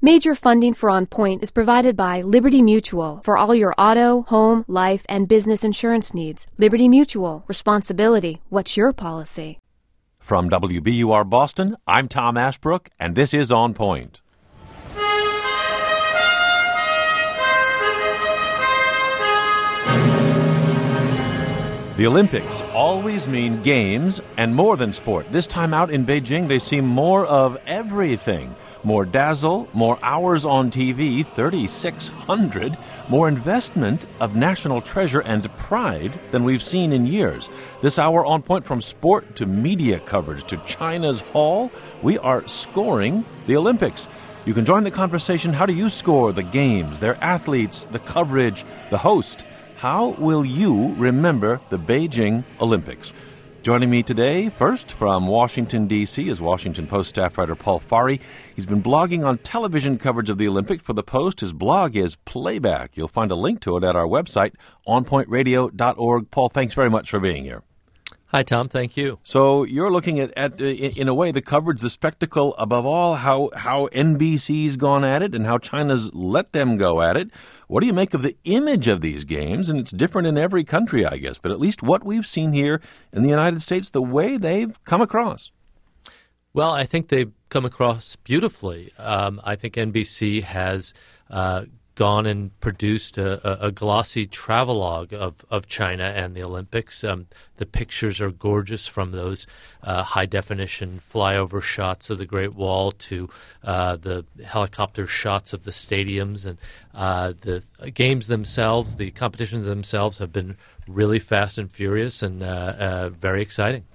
Major funding for On Point is provided by Liberty Mutual for all your auto, home, life, and business insurance needs. Liberty Mutual. Responsibility. What's your policy? From WBUR Boston, I'm Tom Ashbrook, and this is On Point. The Olympics always mean games and more than sport. This time out in Beijing, they seem more of everything. More dazzle, more hours on TV, 3,600, more investment of national treasure and pride than we've seen in years. This hour On Point, from sport to media coverage to China's haul, we are scoring the Olympics. You can join the conversation. How do you score the games, their athletes, the coverage, the host? How will you remember the Beijing Olympics? Joining me today, first from Washington, D.C., is Washington Post staff writer Paul Farhi. He's been blogging on television coverage of the Olympics for the Post. His blog is Playback. You'll find a link to it at our website, onpointradio.org. Paul, thanks very much for being here. Hi, Tom. Thank you. So you're looking at in a way, the coverage, the spectacle, above all, how NBC's gone at it and how China's let them go at it. What do you make of the image of these games? And it's different in every country, I guess, but at least what we've seen here in the United States, the way they've come across. Well, I think they've come across beautifully. I think NBC has gone and produced a glossy travelogue of China and the Olympics. The pictures are gorgeous, from those high-definition flyover shots of the Great Wall to the helicopter shots of the stadiums. And the games themselves, the competitions themselves, have been really fast and furious and very exciting.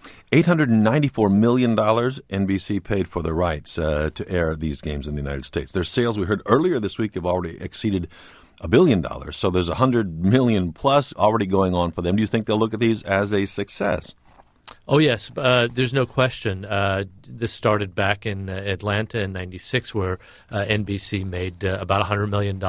$894 million NBC paid for the rights to air these games in the United States. Their sales, we heard earlier this week, have already exceeded $1 billion. So there's $100 million plus already going on for them. Do you think they'll look at these as a success? Oh, yes. There's no question. This started back in Atlanta in '96, where NBC made about $100 million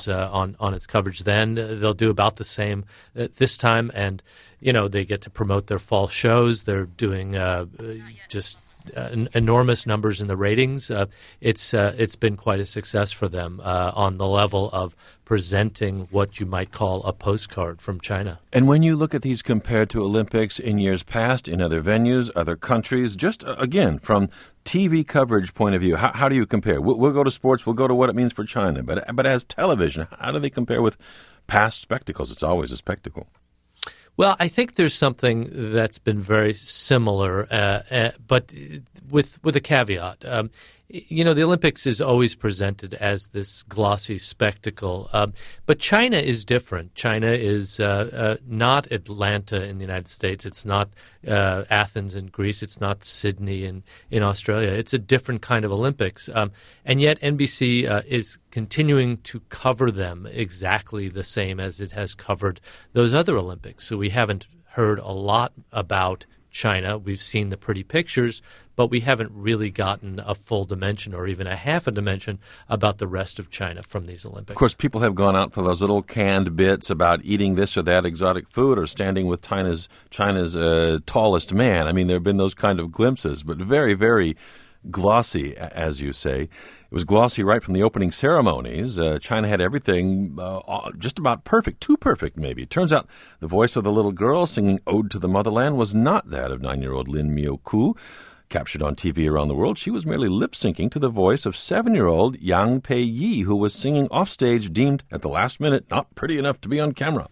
on its coverage then. They'll do about the same this time, and, they get to promote their fall shows. They're doing just enormous numbers in the ratings. It's been quite a success for them on the level of presenting what you might call a postcard from China. And when you look at these compared to Olympics in years past, in other venues, other countries, just again, from TV coverage point of view, how do you compare? We'll go to sports, we'll go to what it means for China, but as television, how do they compare with past spectacles? It's always a spectacle. Well, I think there's something that's been very similar, but with a caveat. The Olympics is always presented as this glossy spectacle, but China is different. China is not Atlanta in the United States. It's not Athens in Greece. It's not Sydney in Australia. It's a different kind of Olympics, and yet NBC is continuing to cover them exactly the same as it has covered those other Olympics. So we haven't heard a lot about China. We've seen the pretty pictures, but we haven't really gotten a full dimension or even a half a dimension about the rest of China from these Olympics. Of course, people have gone out for those little canned bits about eating this or that exotic food or standing with China's tallest man. I mean, there have been those kind of glimpses, but very, very glossy, as you say. It was glossy right from the opening ceremonies. China had everything just about perfect, too perfect maybe. It turns out the voice of the little girl singing Ode to the Motherland was not that of 9-year-old Lin Myo-ku. Captured on TV around the world, she was merely lip-syncing to the voice of 7-year-old Yang Pei-yi, who was singing offstage, deemed at the last minute not pretty enough to be on camera.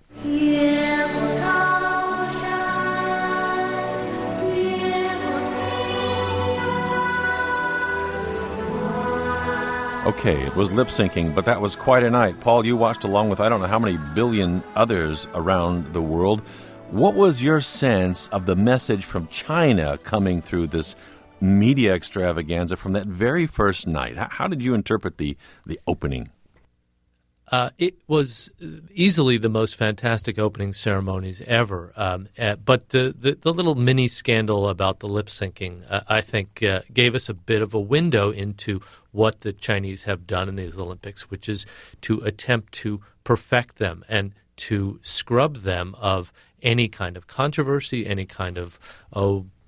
Okay, it was lip-syncing, but that was quite a night. Paul, you watched along with I don't know how many billion others around the world. What was your sense of the message from China coming through this media extravaganza from that very first night? How did you interpret the opening? It was easily the most fantastic opening ceremonies ever. But the little mini scandal about the lip syncing, I think, gave us a bit of a window into what the Chinese have done in these Olympics, which is to attempt to perfect them and to scrub them of any kind of controversy, any kind of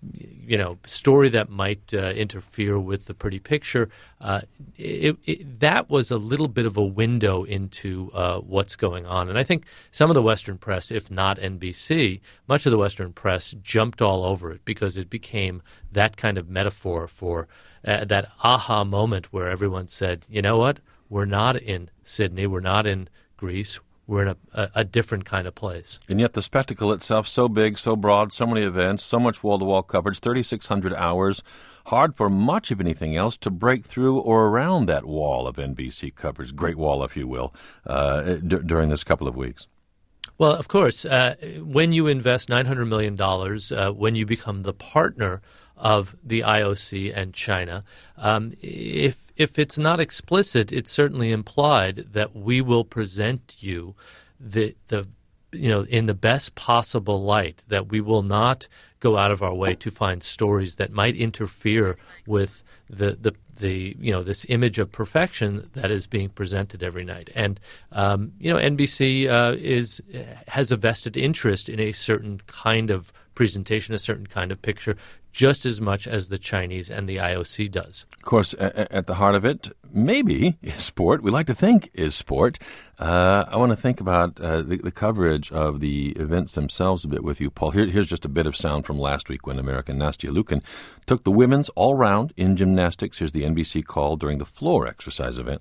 story that might interfere with the pretty picture, that was a little bit of a window into what's going on. And I think some of the Western press, if not NBC, much of the Western press jumped all over it because it became that kind of metaphor for that aha moment where everyone said, you know what, we're not in Sydney, we're not in Greece, we're in a different kind of place. And yet the spectacle itself, so big, so broad, so many events, so much wall-to-wall coverage, 3,600 hours, hard for much of anything else to break through or around that wall of NBC coverage, Great Wall, if you will, during this couple of weeks. Well, of course, when you invest $900 million, when you become the partner of the IOC and China, if it's not explicit, it's certainly implied that we will present you in the best possible light, that we will not go out of our way to find stories that might interfere with this image of perfection that is being presented every night. And NBC has a vested interest in a certain kind of presentation, a certain kind of picture, just as much as the Chinese and the IOC does. Of course, at the heart of it, maybe, is sport. We like to think is sport. I want to think about the coverage of the events themselves a bit with you, Paul. Here's just a bit of sound from last week when American Nastia Liukin took the women's all-round in gymnastics. Here's the NBC call during the floor exercise event.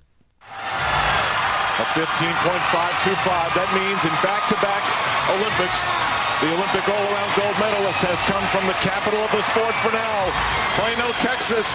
A 15.525. That means in back-to-back Olympics, the Olympic all-around gold medalist has come from the capital of the sport for now, Plano, Texas.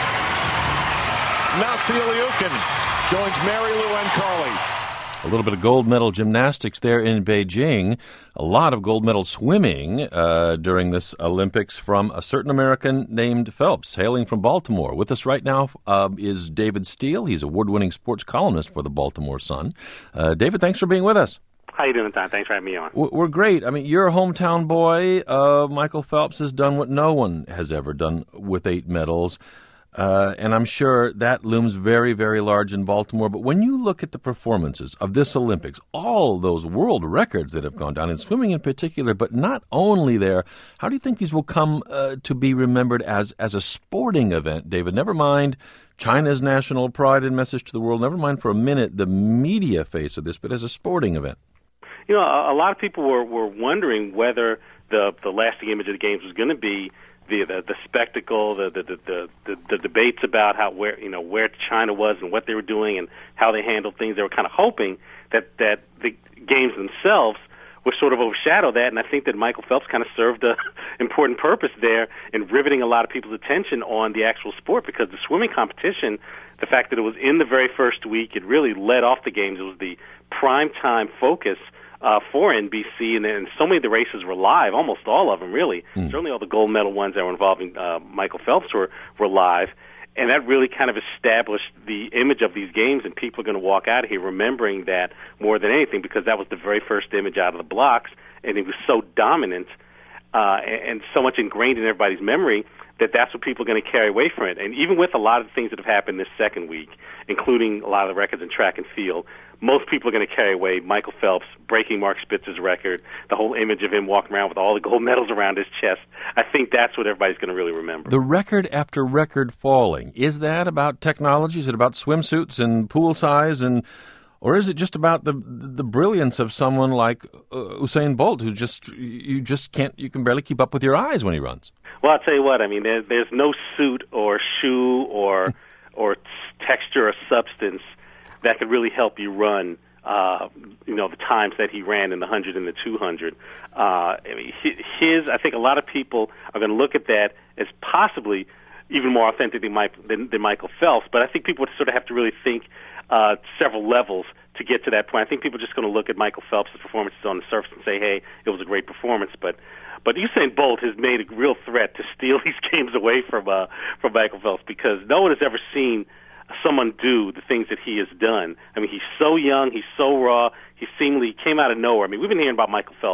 Nastia Liukin joins Mary Lou and Carly. A little bit of gold medal gymnastics there in Beijing. A lot of gold medal swimming during this Olympics from a certain American named Phelps, hailing from Baltimore. With us right now is David Steele. He's award-winning sports columnist for the Baltimore Sun. David, thanks for being with us. How you doing, Tom? Thanks for having me on. We're great. I mean, you're a hometown boy. Michael Phelps has done what no one has ever done with 8 medals. And I'm sure that looms very, very large in Baltimore. But when you look at the performances of this Olympics, all those world records that have gone down, in swimming in particular, but not only there, how do you think these will come to be remembered as a sporting event, David? Never mind China's national pride and message to the world. Never mind for a minute the media face of this, but as a sporting event. You know, a lot of people were wondering whether the lasting image of the games was going to be the spectacle, the debates about where China was and what they were doing and how they handled things. They were kind of hoping that the games themselves would sort of overshadow that, and I think that Michael Phelps kind of served an important purpose there in riveting a lot of people's attention on the actual sport, because the swimming competition, the fact that it was in the very first week, it really led off the games. It was the prime time focus for NBC, and so many of the races were live, almost all of them, really. Certainly all the gold medal ones that were involving Michael Phelps were live, and that really kind of established the image of these games, and people are going to walk out of here remembering that more than anything, because that was the very first image out of the blocks, and it was so dominant and so much ingrained in everybody's memory that that's what people are going to carry away from it. And even with a lot of the things that have happened this second week, including a lot of the records in track and field, most people are going to carry away Michael Phelps breaking Mark Spitzer's record, the whole image of him walking around with all the gold medals around his chest. I think that's what everybody's going to really remember. The record after record falling, is that about technology? Is it about swimsuits and pool size, or is it just about the brilliance of someone like Usain Bolt, who you can barely keep up with your eyes when he runs? Well, I'll tell you what, I mean, there's no suit or shoe or texture or substance that could really help you run, the times that he ran in the 100 and the 200. I think a lot of people are going to look at that as possibly even more authentic than Michael Phelps, but I think people would sort of have to really think several levels to get to that point. I think people are just going to look at Michael Phelps' performances on the surface and say, hey, it was a great performance, but Usain Bolt has made a real threat to steal these games away from Michael Phelps, because no one has ever seen someone do the things that he has done. I mean, he's so young, he's so raw, he seemingly came out of nowhere. I mean, we've been hearing about Michael Phelps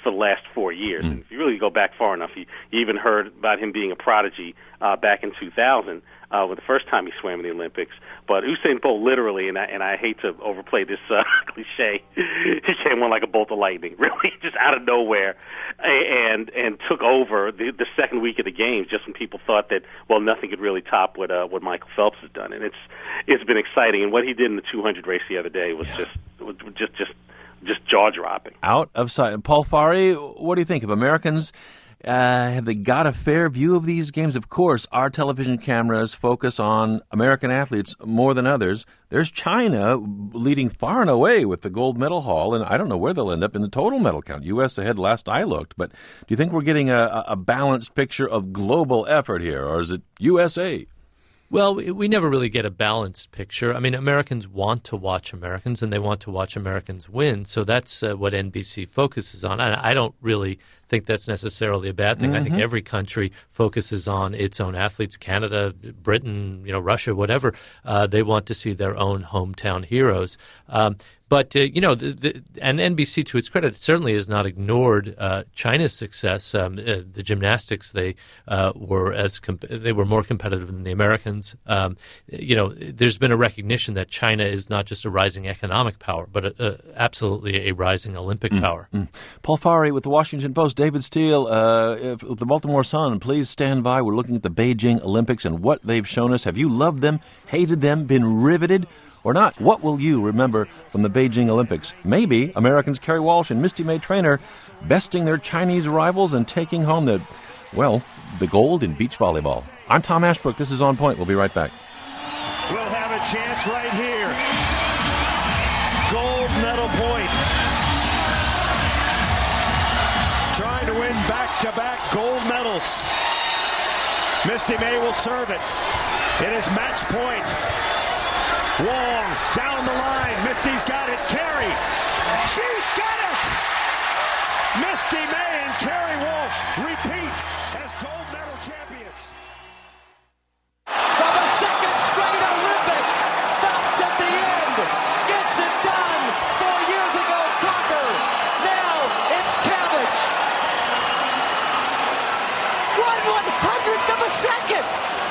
for the last 4 years. And if you really go back far enough, you even heard about him being a prodigy back in 2000 when the first time he swam in the Olympics. But Usain Bolt literally, and I hate to overplay this cliche, he came on like a bolt of lightning, really, just out of nowhere, and took over the second week of the games just when people thought that, well, nothing could really top what Michael Phelps has done. And it's been exciting. And what he did in the 200 race the other day was just jaw-dropping. Out of sight. Paul Fari, what do you think of Americans? Have they got a fair view of these games? Of course, our television cameras focus on American athletes more than others. There's China leading far and away with the gold medal haul, and I don't know where they'll end up in the total medal count. U.S. ahead last I looked, but do you think we're getting a balanced picture of global effort here, or is it USA? Well, we never really get a balanced picture. I mean, Americans want to watch Americans, and they want to watch Americans win. So that's what NBC focuses on. And I don't really think that's necessarily a bad thing. I think every country focuses on its own athletes. Canada, Britain, Russia, whatever. They want to see their own hometown heroes. But, and NBC, to its credit, certainly has not ignored China's success. The gymnastics, they were more competitive than the Americans. There's been a recognition that China is not just a rising economic power, but absolutely a rising Olympic power. Paul Fari with the Washington Post. David Steele with the Baltimore Sun. Please stand by. We're looking at the Beijing Olympics and what they've shown us. Have you loved them, hated them, been riveted? Or not? What will you remember from the Beijing Olympics? Maybe Americans Kerry Walsh and Misty May Traynor besting their Chinese rivals and taking home the gold in beach volleyball. I'm Tom Ashbrook. This is On Point. We'll be right back. We'll have a chance right here. Gold medal point. Trying to win back-to-back gold medals. Misty May will serve it. It is match point. Wong down the line. Misty's got it. Kerry. She's got it. Misty May and Kerry Walsh repeat as gold medal champions. For the second straight Olympics, Phelps at the end gets it done. 4 years ago, Crocker. Now it's Cabbage. 1/100th of a second.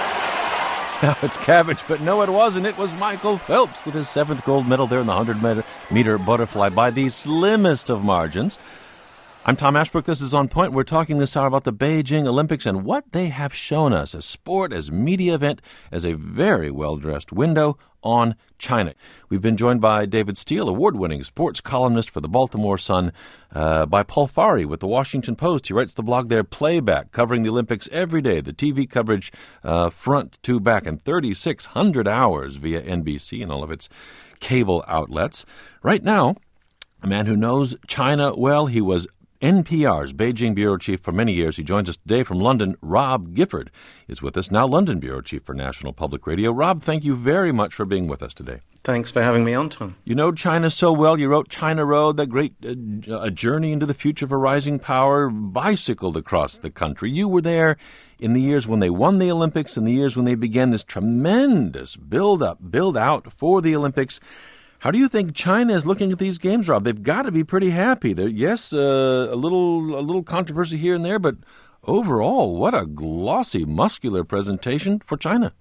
Now it's Cabbage, but no, it wasn't. It was Michael Phelps with his 7th gold medal there in the 100-meter butterfly by the slimmest of margins. I'm Tom Ashbrook. This is On Point. We're talking this hour about the Beijing Olympics and what they have shown us as sport, as media event, as a very well-dressed window on China. We've been joined by David Steele, award-winning sports columnist for the Baltimore Sun, by Paul Fari with the Washington Post. He writes the blog there, Playback, covering the Olympics every day, the TV coverage front to back in 3,600 hours via NBC and all of its cable outlets. Right now, a man who knows China well, he was NPR's Beijing bureau chief for many years. He joins us today from London. Rob Gifford is with us, now London bureau chief for National Public Radio. Rob, thank you very much for being with us today. Thanks for having me on, Tom. You know China so well. You wrote China Road, that great a journey into the future for rising power, bicycled across the country. You were there in the years when they won the Olympics and the years when they began this tremendous build out for the Olympics. How do you think China is looking at these games, Rob? They've got to be pretty happy. Yes, a little controversy here and there, but overall, what a glossy, muscular presentation for China.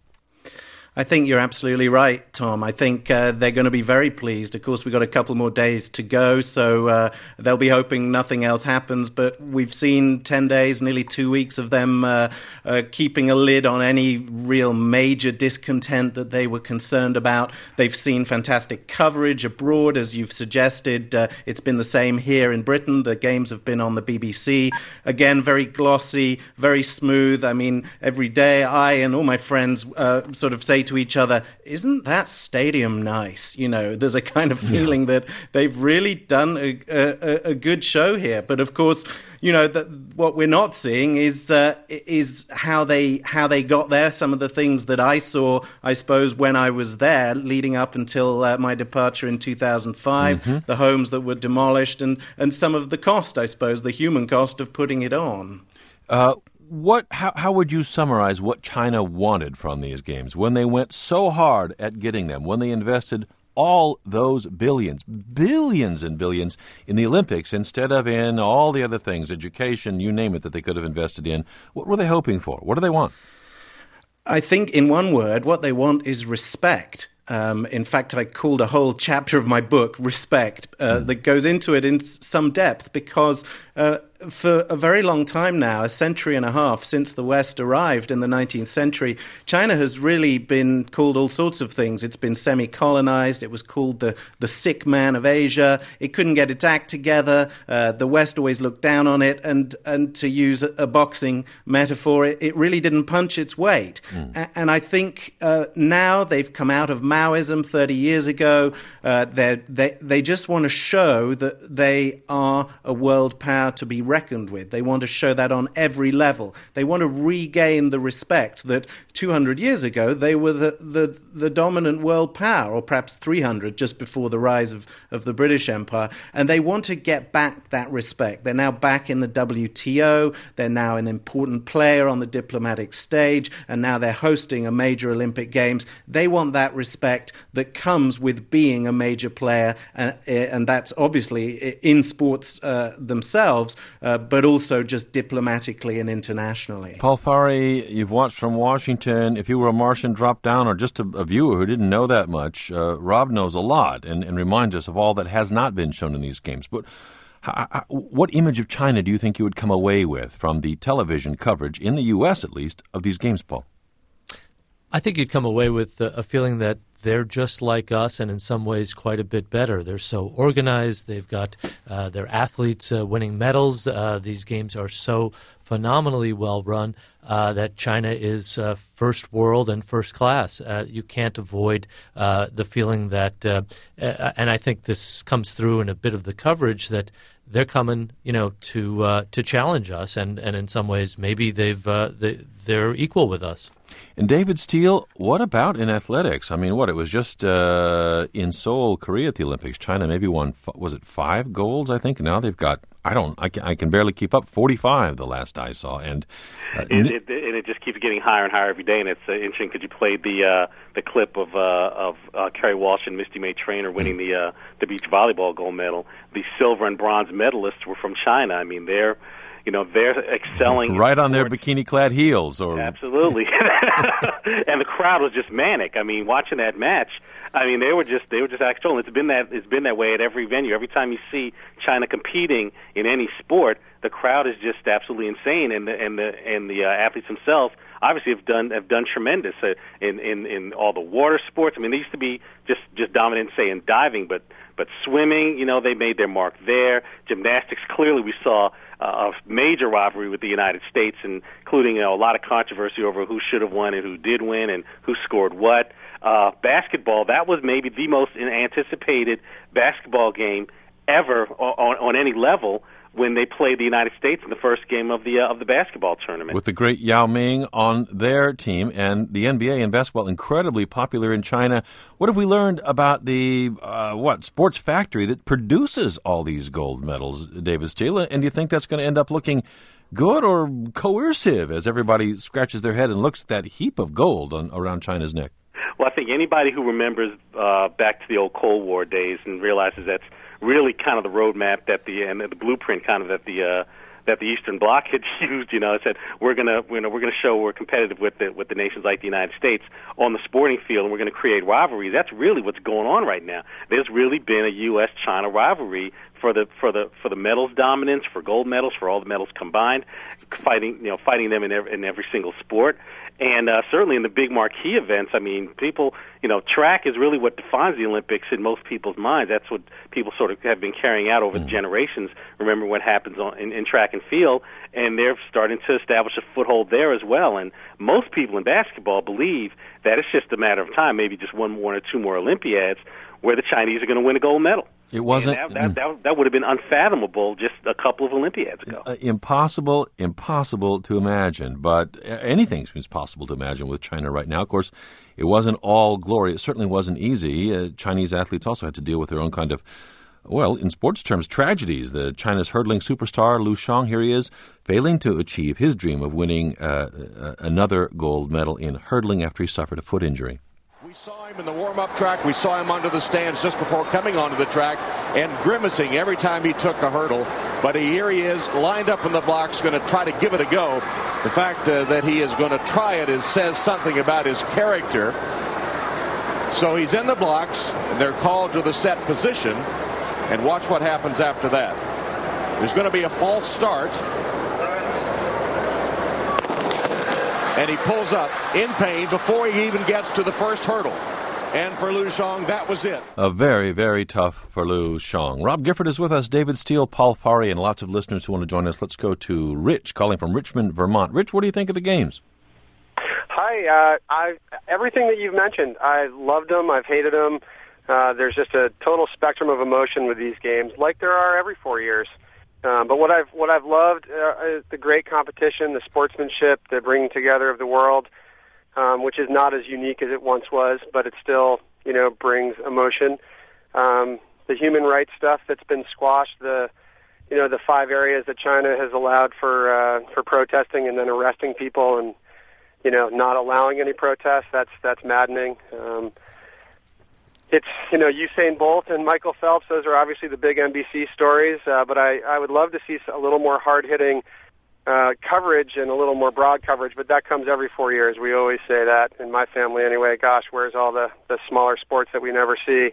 I think you're absolutely right, Tom. I think they're going to be very pleased. Of course, we've got a couple more days to go, so they'll be hoping nothing else happens. But we've seen 10 days, nearly 2 weeks of them keeping a lid on any real major discontent that they were concerned about. They've seen fantastic coverage abroad, as you've suggested. It's been the same here in Britain. The games have been on the BBC. Again, very glossy, very smooth. I mean, every day I and all my friends sort of say to each other, isn't that stadium nice? You know, there's a kind of feeling that they've really done a good show here. But of course, you know, what we're not seeing is how they got there. Some of the things that I saw, I suppose, when I was there, leading up until my departure in 2005, the homes that were demolished, and some of the cost, I suppose, the human cost of putting it on. How would you summarize what China wanted from these games when they went so hard at getting them, when they invested all those billions and billions in the Olympics instead of in all the other things, education, you name it, that they could have invested in? What were they hoping for? What do they want? I think, in one word, what they want is respect. In fact, I called a whole chapter of my book Respect that goes into it in some depth because for a very long time now, a century and a half since the West arrived in the 19th century, China has really been called all sorts of things. It's been semi-colonized. It was called the sick man of Asia. It couldn't get its act together. The West always looked down on it. And to use a boxing metaphor, it really didn't punch its weight. And I think now they've come out of Maoism 30 years ago. They just want to show that they are a world power to be reckoned with. They want to show that on every level. They want to regain the respect that 200 years ago they were the dominant world power, or perhaps 300 just before the rise of the British Empire. And they want to get back that respect. They're now back in the WTO. They're now an important player on the diplomatic stage, and now they're hosting a major Olympic Games. They want that respect that comes with being a major player, and that's obviously in sports themselves, but also just diplomatically and internationally. Paul Farhi, you've watched from Washington. If you were a Martian drop down or just a viewer who didn't know that much, Rob knows a lot and reminds us of all that has not been shown in these games. But what image of China do you think you would come away with from the television coverage, in the U.S. at least, of these games, Paul? I think you'd come away with a feeling that they're just like us and in some ways quite a bit better. They're so organized. They've got their athletes winning medals. These games are so phenomenally well run that China is first world and first class. You can't avoid the feeling that, and I think this comes through in a bit of the coverage, that they're coming, to challenge us, and in some ways maybe they're equal with us. And David Steele, what about in athletics? I mean, it was just in Seoul, Korea at the Olympics. China maybe won, was it 5 golds, I think? And now they've got, I can barely keep up, 45 the last I saw. And it just keeps getting higher and higher every day. And it's interesting because you played the clip of Kerry Walsh and Misty May Trainer winning the beach volleyball gold medal. The silver and bronze medalists were from China. I mean, they're excelling right on their bikini-clad heels, absolutely. And the crowd was just manic. I mean, watching that match, I mean, they were just extra. It's been that way at every venue. Every time you see China competing in any sport, the crowd is just absolutely insane, and the athletes themselves obviously have done tremendous in all the water sports. I mean, they used to be just dominant, say, in diving, but swimming, they made their mark there. Gymnastics, clearly we saw a major rivalry with the United States, including a lot of controversy over who should have won and who did win and who scored what. Basketball, that was maybe the most anticipated basketball game ever on any level when they played the United States in the first game of the basketball tournament. With the great Yao Ming on their team, and the NBA and basketball incredibly popular in China. What have we learned about the sports factory that produces all these gold medals, David Steele? And do you think that's going to end up looking good or coercive as everybody scratches their head and looks at that heap of gold around China's neck? Well, I think anybody who remembers back to the old Cold War days and realizes that's really kind of the roadmap that the blueprint kind of that the Eastern Bloc had used. It said we're gonna show we're competitive with the nations like the United States on the sporting field, and we're going to create rivalries. That's really what's going on right now. There's really been a U.S.-China rivalry for the medals dominance, for gold medals, for all the medals combined, fighting them in every single sport. And certainly in the big marquee events, I mean, people, track is really what defines the Olympics in most people's minds. That's what people sort of have been carrying out over the generations. Remember what happens in track and field, and they're starting to establish a foothold there as well. And most people in basketball believe that it's just a matter of time, maybe just one or two more Olympiads, where the Chinese are going to win a gold medal. It wasn't. That would have been unfathomable just a couple of Olympiads ago. Impossible to imagine. But anything seems possible to imagine with China right now. Of course, it wasn't all glory. It certainly wasn't easy. Chinese athletes also had to deal with their own kind of, in sports terms, tragedies. China's hurdling superstar, Liu Xiong, here he is, failing to achieve his dream of winning another gold medal in hurdling after he suffered a foot injury. We saw him in the warm-up track. We saw him under the stands just before coming onto the track and grimacing every time he took a hurdle. But here he is, lined up in the blocks, going to try to give it a go. The fact that he is going to try it says something about his character. So he's in the blocks, and they're called to the set position. And watch what happens after that. There's going to be a false start. And he pulls up in pain before he even gets to the first hurdle. And for Liu Xiong, that was it. A very, very tough for Liu Xiong. Rob Gifford is with us, David Steele, Paul Fari, and lots of listeners who want to join us. Let's go to Rich, calling from Richmond, Vermont. Rich, what do you think of the games? Hi. Everything that you've mentioned, I loved them. I've hated them. There's just a total spectrum of emotion with these games, like there are every 4 years. But what I've loved is the great competition, the sportsmanship, the bringing together of the world, which is not as unique as it once was, but it still, brings emotion. The human rights stuff that's been squashed, the 5 areas that China has allowed for protesting and then arresting people and, not allowing any protests. That's maddening. It's, Usain Bolt and Michael Phelps, those are obviously the big NBC stories, but I would love to see a little more hard-hitting coverage and a little more broad coverage, but that comes every 4 years. We always say that in my family anyway. Gosh, where's all the smaller sports that we never see?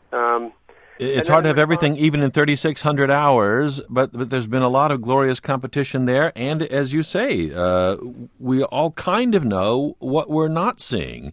It's hard to have everything even in 3,600 hours, but there's been a lot of glorious competition there, and as you say, we all kind of know what we're not seeing.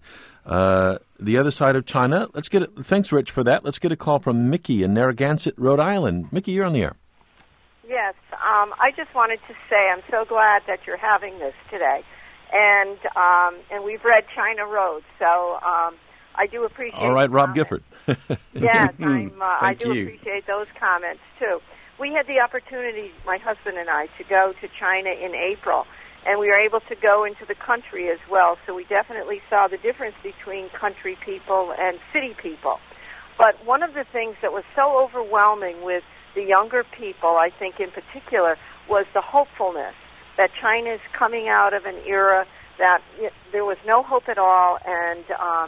The other side of China. Thanks, Rich, for that. Let's get a call from Mickey in Narragansett, Rhode Island. Mickey, you're on the air. Yes, I just wanted to say I'm so glad that you're having this today, and we've read China Road, so I do appreciate. All right, Rob Gifford. Yes, I do appreciate those comments too. We had the opportunity, my husband and I, to go to China in April. And we were able to go into the country as well, so we definitely saw the difference between country people and city people. But one of the things that was so overwhelming with the younger people, I think in particular, was the hopefulness that China is coming out of an era that there was no hope at all, and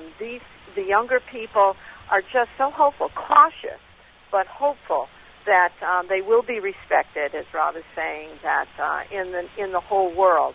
the younger people are just so hopeful, cautious, but hopeful that they will be respected, as Rob is saying, that in the whole world.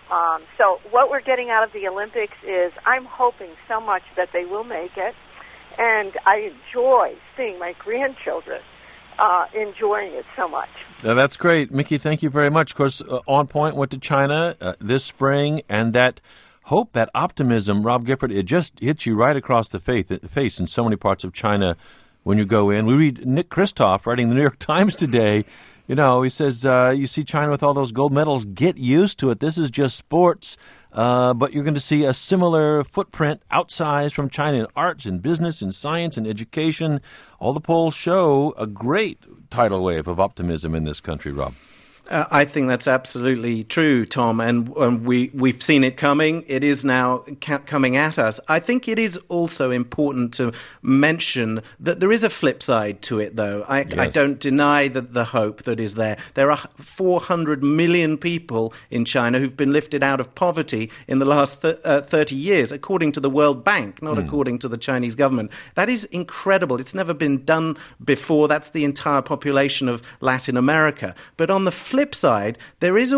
So what we're getting out of the Olympics is I'm hoping so much that they will make it, and I enjoy seeing my grandchildren enjoying it so much. That's great. Mickey, thank you very much. Of course, On Point went to China this spring, and that hope, that optimism, Rob Gifford, it just hits you right across the face in so many parts of China. When you go in, we read Nick Kristof writing the New York Times today. He says, you see China with all those gold medals, get used to it. This is just sports. But you're going to see a similar footprint outsized from China in arts, in business, in science, in education. All the polls show a great tidal wave of optimism in this country, Rob. I think that's absolutely true, Tom, and we've seen it coming. It is now coming at us. I think it is also important to mention that there is a flip side to it, though. I don't deny the hope that is there. There are 400 million people in China who've been lifted out of poverty in the last 30 years, according to the World Bank, not according to the Chinese government. That is incredible. It's never been done before. That's the entire population of Latin America. But on the flip side, there are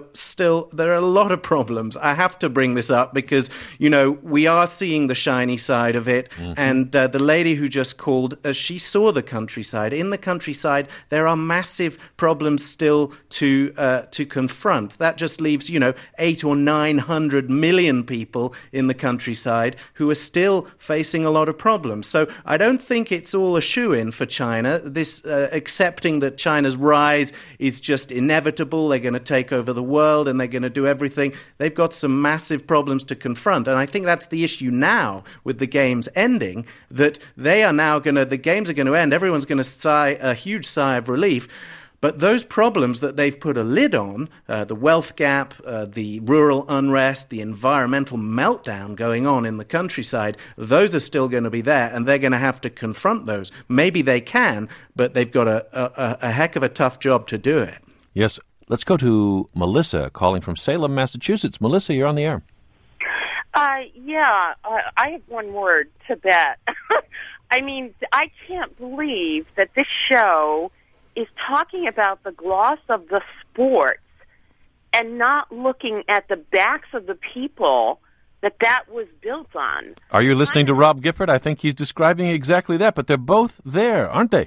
a lot of problems. I have to bring this up because, we are seeing the shiny side of it. Mm-hmm. And the lady who just called, she saw the countryside. In the countryside, there are massive problems still to confront. That just leaves, 800 or 900 million people in the countryside who are still facing a lot of problems. So I don't think it's all a shoo-in for China. This accepting that China's rise is just inevitable. They're going to take over the world and they're going to do everything. They've got some massive problems to confront. And I think that's the issue now with the games ending, that the games are going to end. Everyone's going to sigh a huge sigh of relief. But those problems that they've put a lid on, the wealth gap, the rural unrest, the environmental meltdown going on in the countryside, those are still going to be there, and they're going to have to confront those. Maybe they can, but they've got a heck of a tough job to do it. Yes. Let's go to Melissa calling from Salem, Massachusetts. Melissa, you're on the air. I have one word, Tibet. I mean, I can't believe that this show is talking about the gloss of the sports and not looking at the backs of the people that was built on. Are you listening to Rob Gifford? I think he's describing exactly that, but they're both there, aren't they?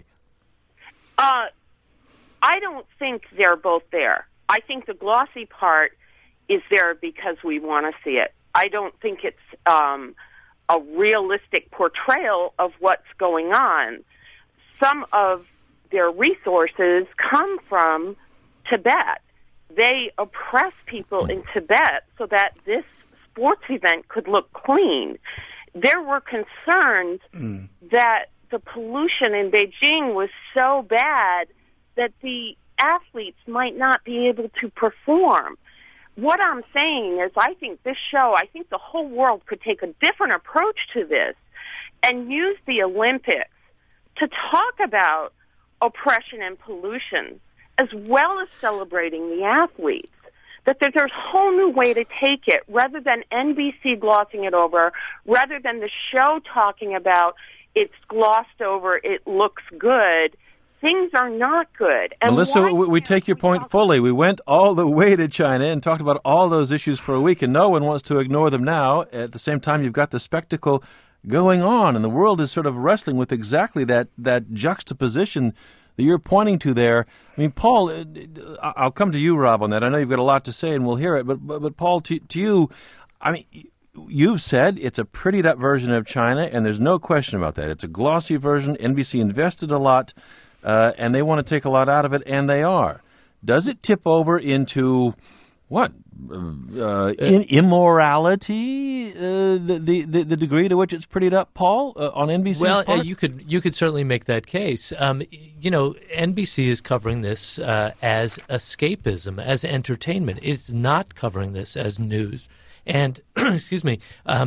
I don't think they're both there. I think the glossy part is there because we want to see it. I don't think it's a realistic portrayal of what's going on. Some of their resources come from Tibet. They oppress people in Tibet so that this sports event could look clean. There were concerns that the pollution in Beijing was so bad that the athletes might not be able to perform. What I'm saying is I think the whole world could take a different approach to this and use the Olympics to talk about oppression and pollution as well as celebrating the athletes. That there's a whole new way to take it rather than NBC glossing it over, rather than the show talking about it's glossed over, it looks good. Things are not good. And Melissa, we take your point fully. We went all the way to China and talked about all those issues for a week, and no one wants to ignore them now. At the same time, you've got the spectacle going on, and the world is sort of wrestling with exactly that juxtaposition that you're pointing to there. I mean, Paul, I'll come to you, Rob, on that. I know you've got a lot to say, and we'll hear it. But Paul, to you, I mean, you've said it's a prettied up version of China, and there's no question about that. It's a glossy version. NBC invested a lot. And they want to take a lot out of it, and they are. Does it tip over into what? Immorality? The degree to which it's prettied up, Paul, on NBC's part? Well, you could certainly make that case. NBC is covering this as escapism, as entertainment. It's not covering this as news. And excuse me.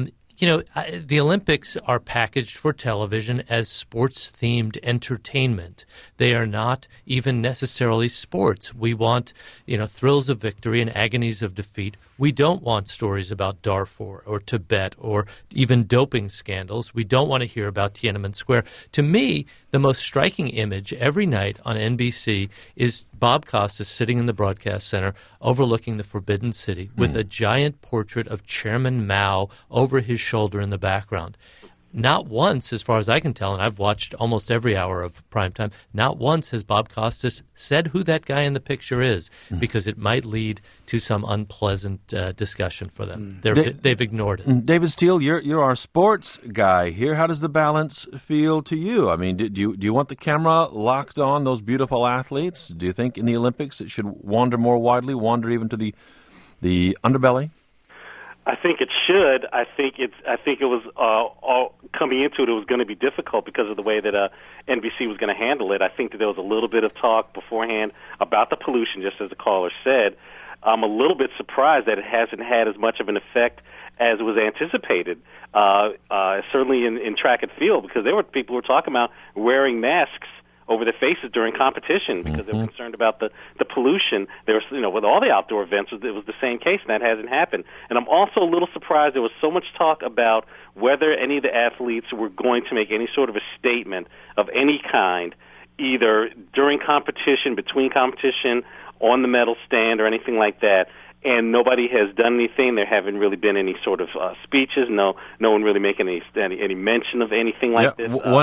The Olympics are packaged for television as sports-themed entertainment. They are not even necessarily sports. We want, thrills of victory and agonies of defeat. We don't want stories about Darfur or Tibet or even doping scandals. We don't want to hear about Tiananmen Square. To me, the most striking image every night on NBC is Bob Costas sitting in the broadcast center overlooking the Forbidden City with a giant portrait of Chairman Mao over his shoulder in the background. Not once, as far as I can tell, and I've watched almost every hour of primetime, not once has Bob Costas said who that guy in the picture is, because it might lead to some unpleasant discussion for them. They've ignored it. David Steele, you're our sports guy here. How does the balance feel to you? I mean, do you want the camera locked on those beautiful athletes? Do you think in the Olympics it should wander more widely, wander even to the underbelly? I think it should. I think it was all coming into it. It was going to be difficult because of the way that NBC was going to handle it. I think that there was a little bit of talk beforehand about the pollution, just as the caller said. I'm a little bit surprised that it hasn't had as much of an effect as was anticipated. Certainly in track and field, because there were people who were talking about wearing masks over their faces during competition because they were concerned about the pollution. There was, with all the outdoor events, it was the same case, and that hasn't happened. And I'm also a little surprised there was so much talk about whether any of the athletes were going to make any sort of a statement of any kind, either during competition, between competition, on the medal stand, or anything like that. And nobody has done anything. There haven't really been any sort of speeches. No one really making any mention of anything like this. One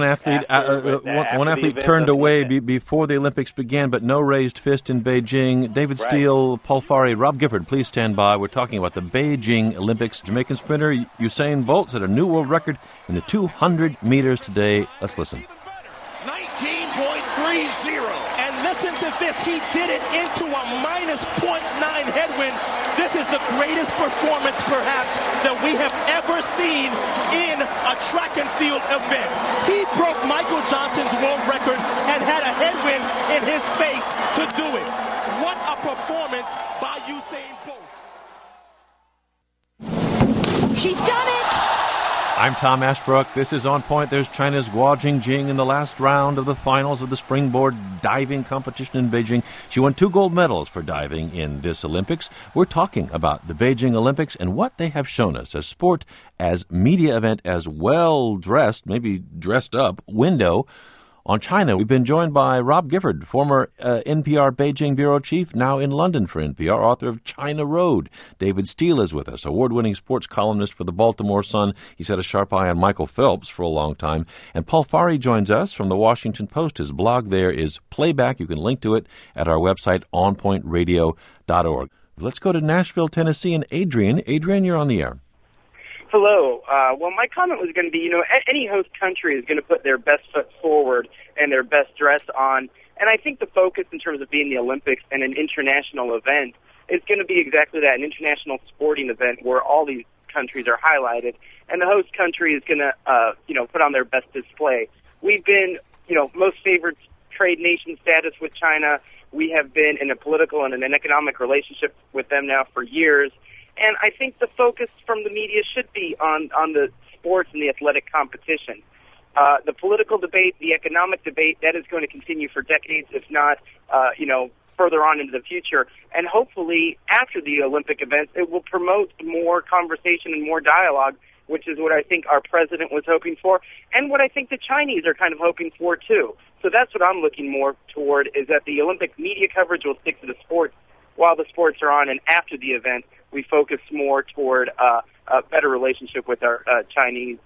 athlete turned away before the Olympics began, but no raised fist in Beijing. David Steele, Paul Fari, Rob Gifford, please stand by. We're talking about the Beijing Olympics. Jamaican sprinter Usain Bolt set a new world record in the 200 meters today. Let's listen. 19.30. And listen to this. He did it into a minus 0.9 headwind. This is the greatest performance, perhaps, that we have ever seen in a track and field event. He broke Michael Johnson's world record and had a headwind in his face to do it. What a performance by Usain Bolt. She's done it! I'm Tom Ashbrook. This is On Point. There's China's Guo Jingjing in the last round of the finals of the springboard diving competition in Beijing. She won 2 gold medals for diving in this Olympics. We're talking about the Beijing Olympics and what they have shown us as sport, as media event, as well-dressed, maybe dressed up, window on China. We've been joined by Rob Gifford, former NPR Beijing bureau chief, now in London for NPR, author of China Road. David Steele is with us, award-winning sports columnist for the Baltimore Sun. He's had a sharp eye on Michael Phelps for a long time. And Paul Farhi joins us from the Washington Post. His blog there is Playback. You can link to it at our website, onpointradio.org. Let's go to Nashville, Tennessee, and Adrian. Adrian, you're on the air. Hello. Well, my comment was going to be, any host country is going to put their best foot forward and their best dress on. And I think the focus in terms of being the Olympics and an international event is going to be exactly that, an international sporting event where all these countries are highlighted. And the host country is going to, put on their best display. We've been, most favored trade nation status with China. We have been in a political and an economic relationship with them now for years. And I think the focus from the media should be on the sports and the athletic competition. The political debate, the economic debate, that is going to continue for decades, if not, further on into the future. And hopefully, after the Olympic events, it will promote more conversation and more dialogue, which is what I think our president was hoping for, and what I think the Chinese are kind of hoping for, too. So that's what I'm looking more toward, is that the Olympic media coverage will stick to the sports while the sports are on, and after the event, we focus more toward a better relationship with our Chinese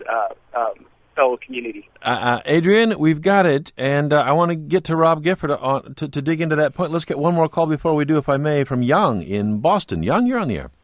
fellow community. Adrian, we've got it, and I want to get to Rob Gifford to dig into that point. Let's get one more call before we do, if I may, from Young in Boston. Young, you're on the air.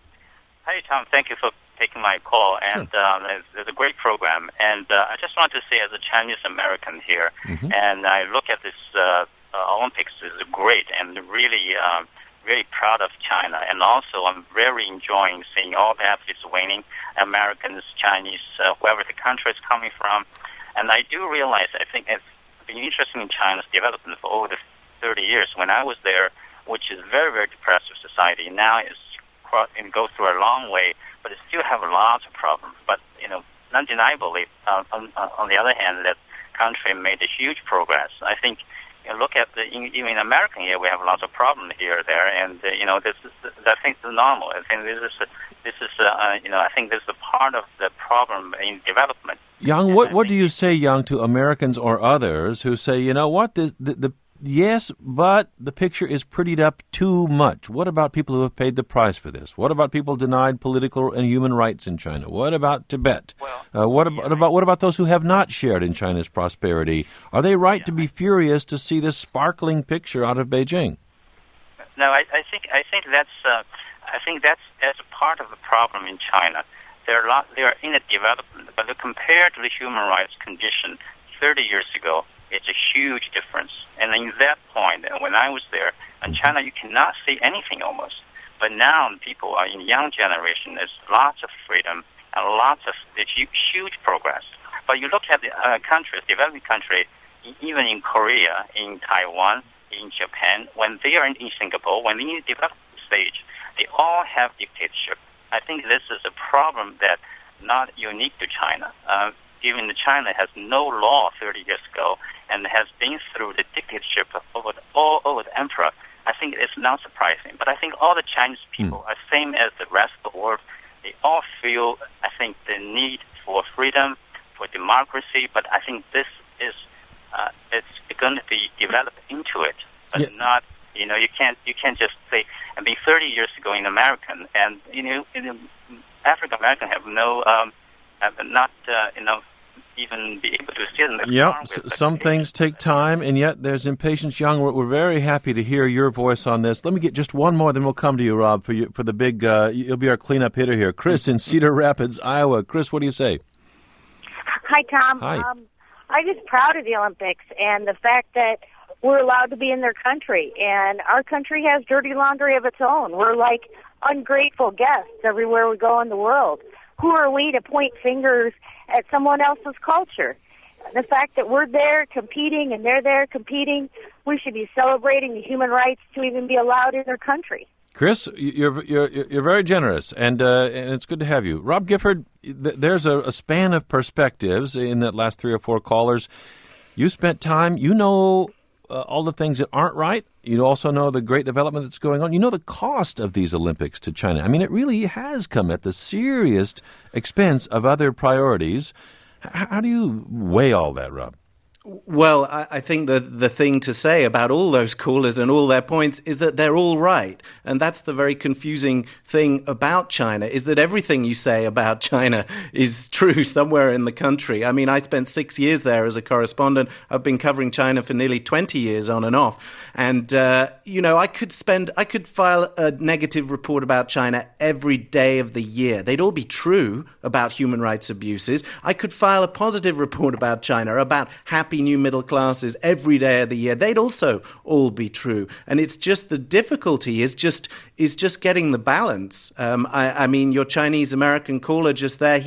Hi, Tom. Thank you for taking my call, and it's a great program. And I just want to say, as a Chinese American here, and I look at this Olympics is great, and really proud of China, and also I'm very enjoying seeing all the athletes winning, Americans, Chinese, wherever the country is coming from. And I do realize, I think it's been interesting in China's development for over 30 years. When I was there, which is very, very depressive society, now it's goes through a long way, but it still have lots of problems. But, undeniably, on the other hand, that country made a huge progress. I think, look at even in American here, we have lots of problems here or there, and this is, I think, is normal. I think this is I think this is a part of the problem in development. Young, what do you say, Young, to Americans or others who say, yes, but the picture is prettied up too much? What about people who have paid the price for this? What about people denied political and human rights in China? What about Tibet? What about those who have not shared in China's prosperity? Are they right to be furious to see this sparkling picture out of Beijing? No, I think that's a part of the problem in China. They are in a development, but compared to the human rights condition 30 years ago, it's a huge difference. And in that point, when I was there, in China, you cannot see anything almost. But now people are in young generation. There's lots of freedom and lots of huge progress. But you look at the countries, developing countries, even in Korea, in Taiwan, in Japan, when they are in Singapore, when they're in the development stage, they all have dictatorship. I think this is a problem that not unique to China. Given that China has no law 30 years ago and has been through the dictatorship over the emperor, I think it's not surprising. But I think all the Chinese people are same as the rest of the world. They all feel, I think, the need for freedom, for democracy. But I think this is it's going to be developed into it, but not. You can't just say. I mean, 30 years ago in American and African American have no even be able to sit in the Congress. Some things take time, and yet there's impatience. Young, we're very happy to hear your voice on this. Let me get just one more, then we'll come to you, Rob, for the big. You'll be our cleanup hitter here. Chris in Cedar Rapids, Iowa. Chris, what do you say? Hi, Tom. Hi. I'm just proud of the Olympics and the fact that we're allowed to be in their country, and our country has dirty laundry of its own. We're like ungrateful guests everywhere we go in the world. Who are we to point fingers at someone else's culture? The fact that we're there competing and they're there competing, we should be celebrating the human rights to even be allowed in their country. Chris, you're very generous, and it's good to have you. Rob Gifford, there's a span of perspectives in that last 3 or 4 callers. You spent time, you know all the things that aren't right. You also know the great development that's going on. You know the cost of these Olympics to China. I mean, it really has come at the serious expense of other priorities. How do you weigh all that, Rob? Well, I think the thing to say about all those callers and all their points is that they're all right. And that's the very confusing thing about China, is that everything you say about China is true somewhere in the country. I mean, I spent 6 years there as a correspondent. I've been covering China for nearly 20 years on and off. And, I could file a negative report about China every day of the year. They'd all be true about human rights abuses. I could file a positive report about China, about happy new middle classes every day of the year. They'd also all be true. And it's just the difficulty is just getting the balance. I mean, your Chinese American caller just there,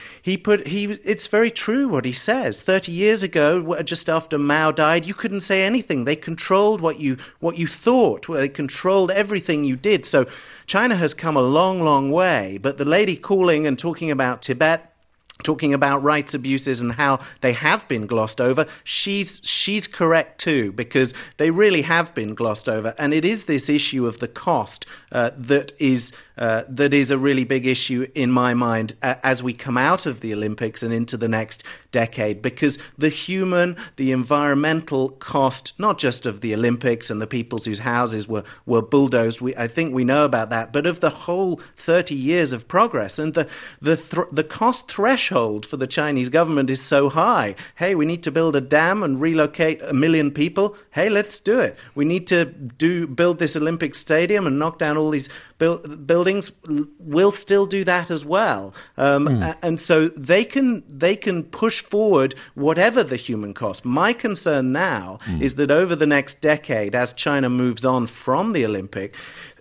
it's very true what he says. 30 years ago, just after Mao died, you couldn't say anything. They controlled what you thought. They controlled everything you did. So China has come a long, long way. But the lady calling and talking about Tibet, talking about rights abuses and how they have been glossed over, she's correct too, because they really have been glossed over. And it is this issue of the cost that is a really big issue in my mind as we come out of the Olympics and into the next decade, because the human, the environmental cost, not just of the Olympics and the people whose houses were bulldozed, I think we know about that, but of the whole 30 years of progress. And the cost threshold for the Chinese government is so high. Hey, we need to build a dam and relocate 1 million people. Hey, let's do it. We need to build this Olympic stadium and knock down all these buildings. We'll still do that as well. And so they can push forward whatever the human cost. My concern now is that over the next decade, as China moves on from the Olympic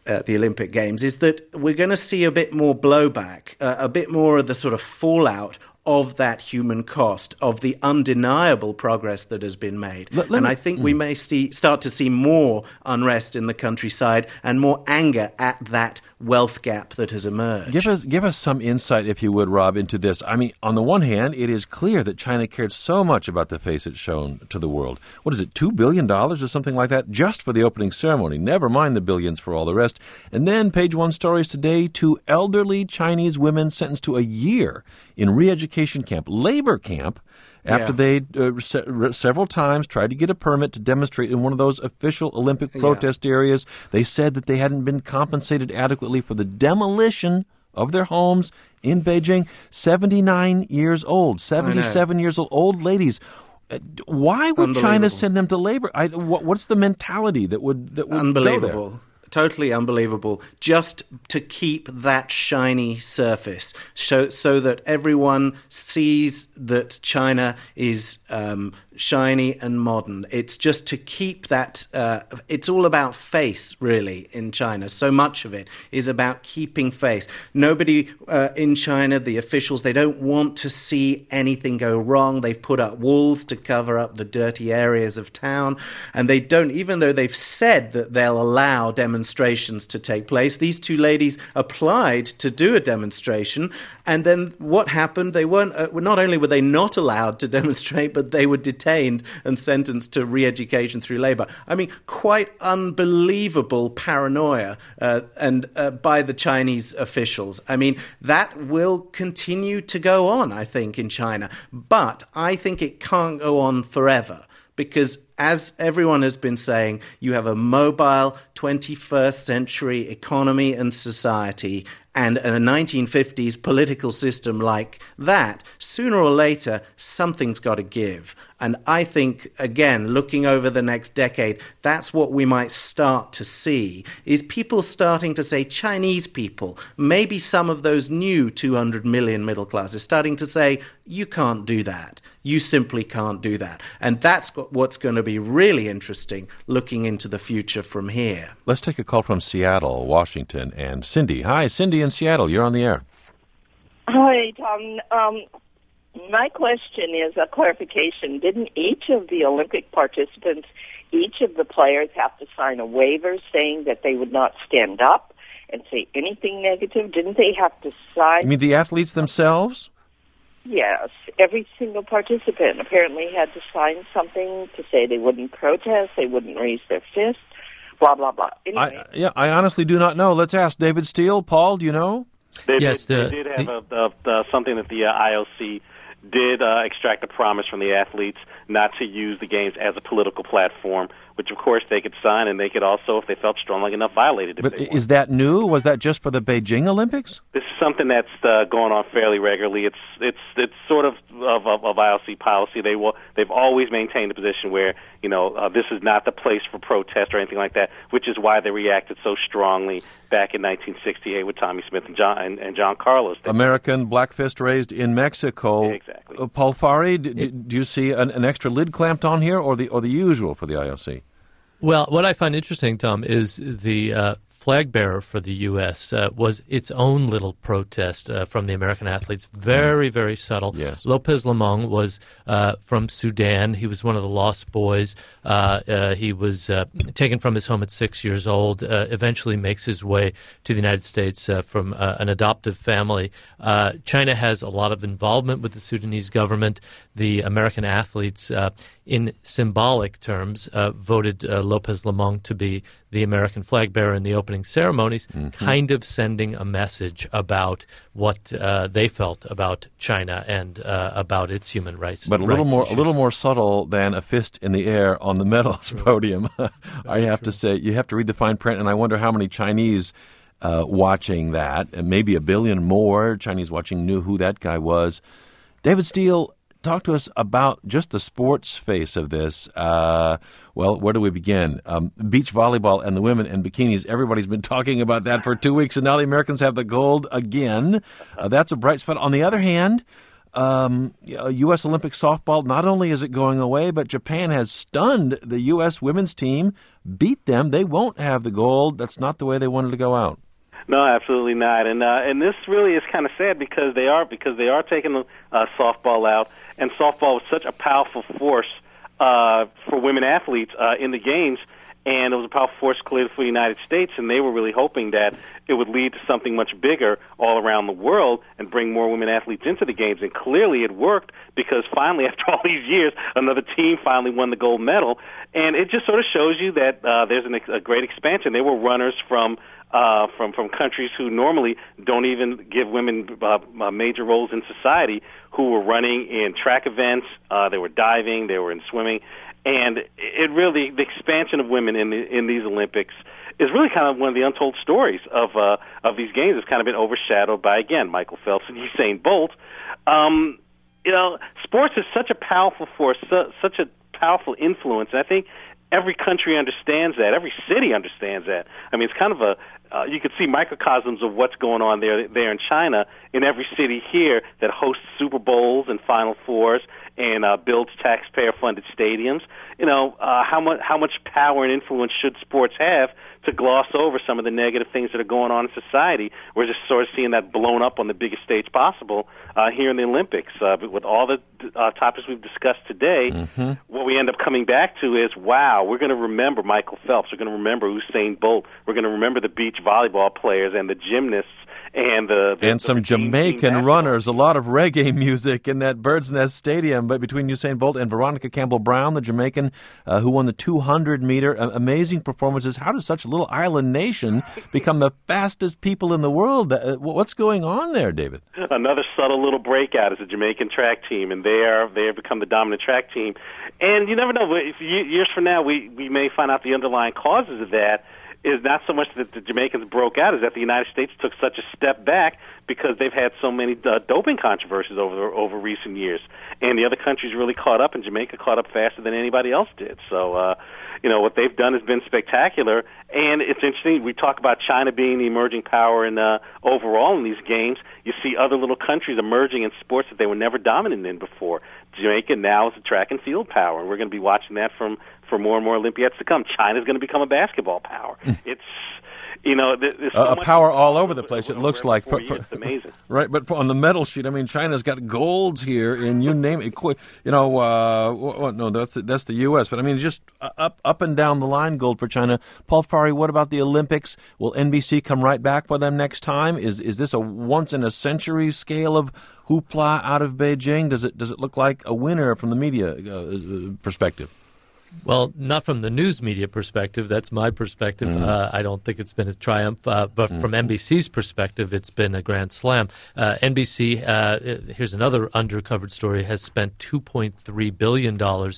Games, is that we're going to see a bit more blowback, a bit more of the sort of fallout of that human cost, of the undeniable progress that has been made. And I think we may start to see more unrest in the countryside and more anger at that wealth gap that has emerged. Give us some insight, if you would, Rob, into this. I mean, on the one hand, it is clear that China cared so much about the face it's shown to the world. What is it, $2 billion or something like that, just for the opening ceremony, never mind the billions for all the rest. And then, Page One stories today, 2 elderly Chinese women sentenced to a year in re-education camp, labor camp, after they several times tried to get a permit to demonstrate in one of those official Olympic protest areas. They said that they hadn't been compensated adequately for the demolition of their homes in Beijing. 79 years old, 77 years old ladies. Why would China send them to labor? What's the mentality that would Unbelievable. Go there? Totally unbelievable, just to keep that shiny surface so that everyone sees that China is shiny and modern. It's just to keep that, it's all about face, really, in China. So much of it is about keeping face. Nobody in China, the officials, they don't want to see anything go wrong. They've put up walls to cover up the dirty areas of town, and they don't, even though they've said that they'll allow demonstrations to take place. These 2 ladies applied to do a demonstration, and then what happened? They weren't. Not only were they not allowed to demonstrate, but they were detained and sentenced to re-education through labor. I mean, quite unbelievable paranoia by the Chinese officials. I mean, that will continue to go on, I think, in China. But I think it can't go on forever, because as everyone has been saying, you have a mobile 21st century economy and society, and a 1950s political system like that. Sooner or later, something's got to give. And I think, again, looking over the next decade, that's what we might start to see, is people starting to say, Chinese people, maybe some of those new 200 million middle classes, starting to say, you can't do that. You simply can't do that. And that's what's going to be really interesting looking into the future from here. Let's take a call from Seattle, Washington, and Cindy. Hi, Cindy in Seattle. You're on the air. Hi, Tom. My question is a clarification. Didn't each of the Olympic participants, each of the players have to sign a waiver saying that they would not stand up and say anything negative? Didn't they have to sign? You mean the athletes themselves? Yes, every single participant apparently had to sign something to say they wouldn't protest, they wouldn't raise their fist, blah, blah, blah. Anyway. I honestly do not know. Let's ask David Steele. Paul, do you know? They did have something that the IOC did extract a promise from the athletes not to use the games as a political platform, which, of course, they could sign, and they could also, if they felt strongly enough, violate it. But is that new? Was that just for the Beijing Olympics? This is something that's going on fairly regularly. It's sort of IOC policy. They've always maintained a position where this is not the place for protest or anything like that, which is why they reacted so strongly back in 1968 with Tommy Smith and John Carlos. American black fist raised in Mexico. Yeah, exactly. Paul Fari, do you see an extra lid clamped on here, or the usual for the IOC? Well, what I find interesting, Tom, is the flag bearer for the U.S. Was its own little protest from the American athletes. Very, very subtle. Yes. Lopez Lemong was from Sudan. He was one of the lost boys. He was taken from his home at 6 years old, eventually makes his way to the United States from an adoptive family. China has a lot of involvement with the Sudanese government. The American athletes, in symbolic terms, voted Lopez Lemong to be the American flag bearer in the opening ceremonies, kind of sending a message about what they felt about China and about its human rights. But a little more subtle than a fist in the air on the medals podium. I have to say, you have to read the fine print, and I wonder how many Chinese watching that, and maybe a billion more Chinese watching knew who that guy was. David Steele, talk to us about just the sports face of this. Well, where do we begin? Beach volleyball and the women in bikinis. Everybody's been talking about that for 2 weeks, and now the Americans have the gold again. That's a bright spot. On the other hand, U.S. Olympic softball, not only is it going away, but Japan has stunned the U.S. women's team, beat them. They won't have the gold. That's not the way they wanted to go out. No, absolutely not. And this really is kind of sad because they are taking softball out, and softball was such a powerful force for women athletes in the games, and it was a powerful force clearly for the United States, and they were really hoping that it would lead to something much bigger all around the world and bring more women athletes into the games. And clearly it worked because finally, after all these years, another team finally won the gold medal. And it just sort of shows you that there's a great expansion. There were runners from countries who normally don't even give women major roles in society, who were running in track events, they were diving, they were in swimming, and it really, the expansion of women in these Olympics is really kind of one of the untold stories of these games. It's kind of been overshadowed by, again, Michael Phelps and Usain Bolt. Sports is such a powerful force, such a powerful influence, and I think every country understands that. Every city understands that. I mean, it's kind of you could see microcosms of what's going on there in China in every city here that hosts Super Bowls and Final Fours and builds taxpayer-funded stadiums. How much power and influence should sports have to gloss over some of the negative things that are going on in society? We're just sort of seeing that blown up on the biggest stage possible here in the Olympics. With all the topics we've discussed today, what we end up coming back to is, wow, we're going to remember Michael Phelps. We're going to remember Usain Bolt. We're going to remember the beach volleyball players and the gymnasts and some Jamaican runners, a lot of reggae music in that Bird's Nest Stadium. But between Usain Bolt and Veronica Campbell-Brown, the Jamaican who won the 200-meter, amazing performances. How does such a little island nation become the fastest people in the world? What's going on there, David? Another subtle little breakout is the Jamaican track team, and they have become the dominant track team. And you never know. If years from now, we may find out the underlying causes of that. Is not so much that the Jamaicans broke out, is that the United States took such a step back because they've had so many doping controversies over recent years. And the other countries really caught up, and Jamaica caught up faster than anybody else did. So, what they've done has been spectacular. And it's interesting, we talk about China being the emerging power in overall in these games. You see other little countries emerging in sports that they were never dominant in before. Jamaica now is a track and field power, and we're going to be watching that for more and more Olympiads to come. China's going to become a basketball power. there's so much power all over the place. It looks like it's amazing, right? But on the medal sheet, I mean, China's got golds here, and you name it. No, that's the U.S. But I mean, just up and down the line, gold for China. Paul Fari, what about the Olympics? Will NBC come right back for them next time? Is this a once in a century scale of hoopla out of Beijing? Does it look like a winner from the media perspective? Well, not from the news media perspective. That's my perspective. I don't think it's been a triumph. But from NBC's perspective, it's been a grand slam. NBC, here's another undercovered story, has spent $2.3 billion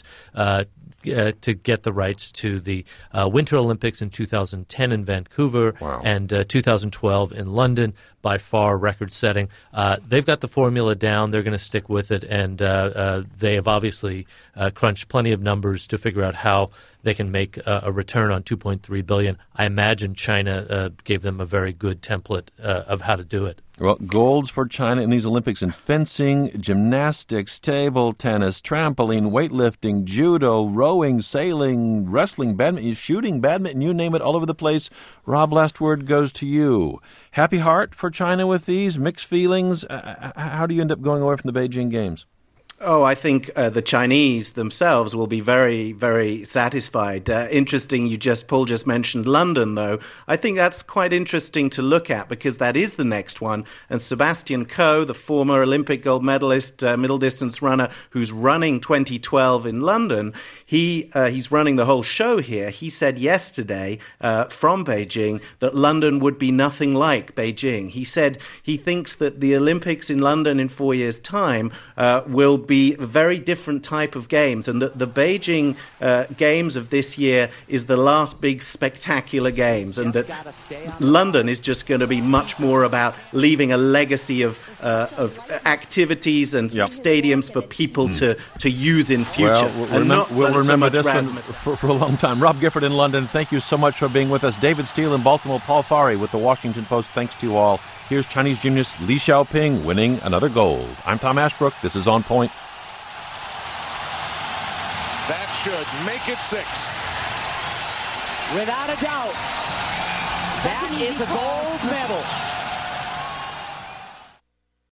to get the rights to the Winter Olympics in 2010 in Vancouver and 2012 in London, by far record-setting. They've got the formula down. They're going to stick with it, and they have obviously crunched plenty of numbers to figure out how they can make a return on $2.3 billion. I imagine China gave them a very good template of how to do it. Well, golds for China in these Olympics in fencing, gymnastics, table tennis, trampoline, weightlifting, judo, rowing, sailing, wrestling, badminton, shooting, badminton, you name it, all over the place. Rob, last word goes to you. Happy heart for China with these? Mixed feelings? How do you end up going away from the Beijing Games? Oh, I think the Chinese themselves will be very, very satisfied. Interesting, Paul just mentioned London, though. I think that's quite interesting to look at because that is the next one. And Sebastian Coe, the former Olympic gold medalist, middle distance runner, who's running 2012 in London, he's running the whole show here. He said yesterday from Beijing that London would be nothing like Beijing. He said he thinks that the Olympics in London in 4 years' time will be a very different type of games, and the Beijing Games of this year is the last big spectacular games, and that London is just going to be much more about leaving a legacy of activities and stadiums for people to use in future. Well, we'll remember this one for a long time. Rob Gifford in London, thank you so much for being with us. David Steele in Baltimore, Paul Fari with the Washington Post, thanks to you all. Here's Chinese gymnast Li Xiaoping winning another gold. I'm Tom Ashbrook. This is On Point. That should make it 6. Without a doubt, that is a gold medal.